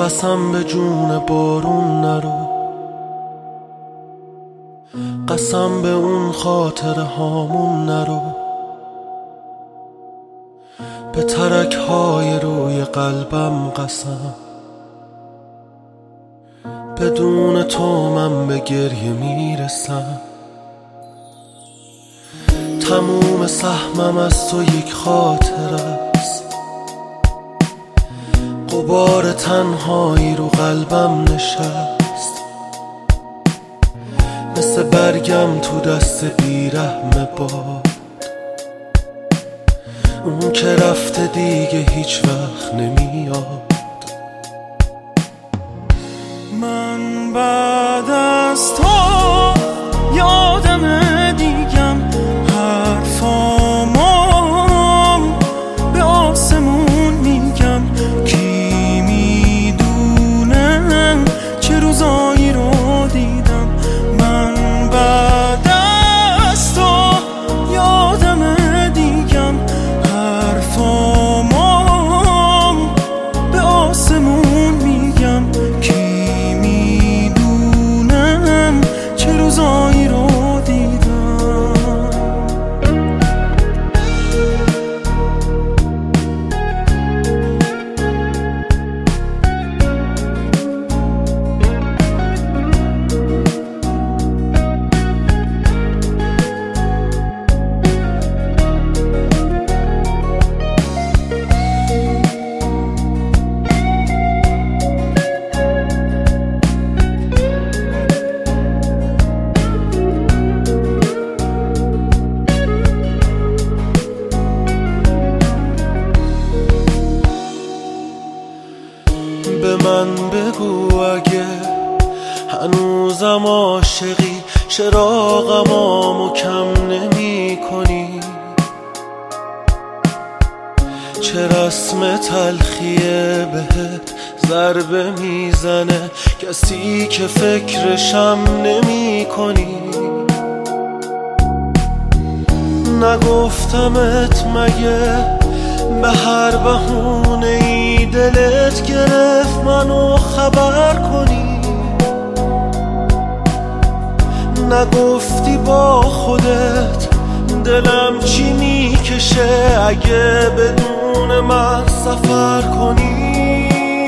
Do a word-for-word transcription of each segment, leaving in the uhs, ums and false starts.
قسم به جون بارون نرو، قسم به اون خاطره هامون نرو، به ترک های روی قلبم قسم، بدون تو من به گریه میرسم. تموم سهمم از تو یک خاطره است، غبار تنهایی رو قلبم نشست، مثل برگم تو دست بیرحم باد، اون که رفته دیگه هیچ وقت نمیاد. من بعد از تو یادم دیگم حرفامو به آسمون میگم، کی میدونه چه روزایی رو دیدم. من بعد از تو یادم دیگم حرفامو به آسمون میگم، کی میدونه چه روزایی رو دیدم. به من بگو اگه هنوزم عاشقی، چراغمامو کم نمی کنی، چه رسم تلخیه بهت ضربه میزنه، کسی که فکرشم نمی کنی. نگفتمت مگه به هر بهونه ای دلت گرفت منو خبر کنی؟ نگفتی با خودت دلم چی میکشه اگه بدون من سفر کنی؟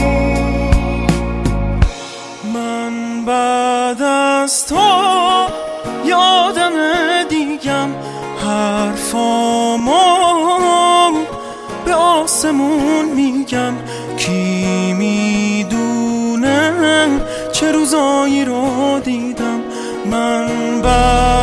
من بعد از تو یادم دیگم حرفامو به آسمون میگم، کی میدونه چه روزایی رو دیدم. من بعد